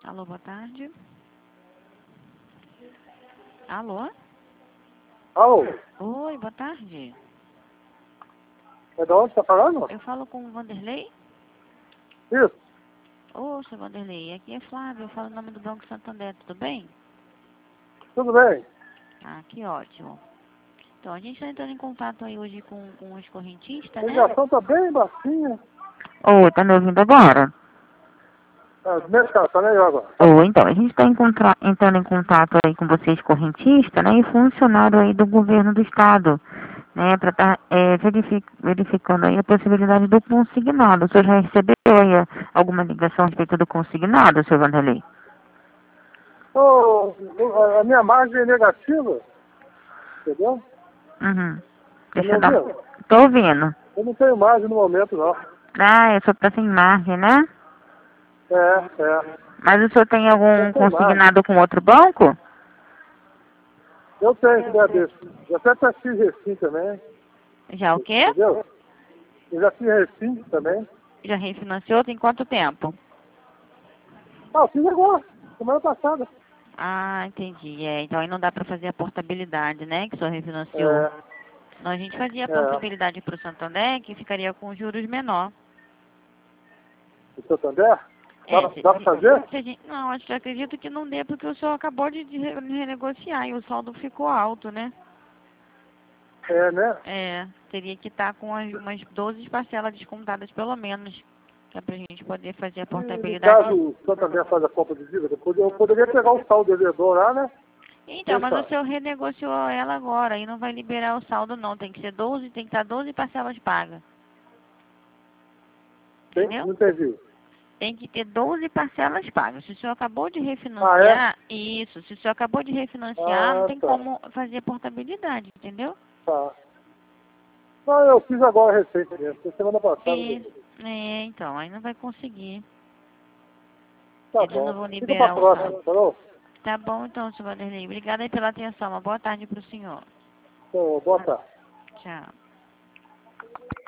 Alô, boa tarde. Alô? Alô, Oi, boa tarde. é de onde você tá falando? Eu falo com o Vanderlei? Isso, Ô, seu Vanderlei, aqui é Flávio, eu falo o nome do Banco Santander, tudo bem? tudo bem. Ah, que ótimo. Então, a gente está entrando em contato aí hoje com os correntistas, A né? ligação tá bem baixinha. Oi, tá me ouvindo agora? Do mercado, tá melhor agora. Oi, então, a gente está entrando em contato aí com vocês, correntistas, né? E funcionário aí do governo do estado, né? Para estar verificando aí a possibilidade do consignado. O senhor já recebeu aí alguma ligação a respeito do consignado, seu Vanderlei? Ô, a minha margem é negativa, entendeu? Uhum. Tá me Deixa eu dar. ouvindo? Tô ouvindo. Eu não tenho margem no momento, não. Ah, eu só tá sem margem, né? É. Mas o senhor tem Tô algum sem margem. consignado com outro banco? Eu tenho que desse. Eu até fiz Recim também, Já o quê? entendeu? Eu já fiz Recim também. Já refinanciou? Tem quanto tempo? Ah, fiz agora, semana passada. Ah, entendi. Então aí não dá pra fazer a portabilidade, né? Que o senhor refinanciou. É, Não, a gente fazia a é. portabilidade pro Santander, que ficaria com juros menor. O Santander? É, Dá pra fazer? não, acho que acredito que não dê, porque o senhor acabou de renegociar e o saldo ficou alto, né? É, né? É, teria que estar com umas 12 parcelas descontadas pelo menos, que é pra gente poder fazer a E no portabilidade. caso o Santander faz a compra de dívida, eu poderia pegar o saldo devedor lá, né? Então, Quem mas o sabe? senhor renegociou ela agora e não vai liberar o saldo não, tem que ser 12, tem que estar 12 parcelas pagas. Entendeu? Não entendi. Tem que ter 12 parcelas pagas. Se o senhor acabou de Ah, é? refinanciar, isso, se o senhor acabou de refinanciar, não Ah, tem tá. como fazer a portabilidade, entendeu? Tá. Não, eu fiz agora recente mesmo, foi semana passada. Isso. Então, aí não vai conseguir. Tá Eles não bom. vão Fica pra liberar o saldo. próxima, falou? Tá bom então, senhor Vanderlei. Obrigada aí pela atenção. Uma boa tarde pro senhor. Então, boa tarde. Tchau.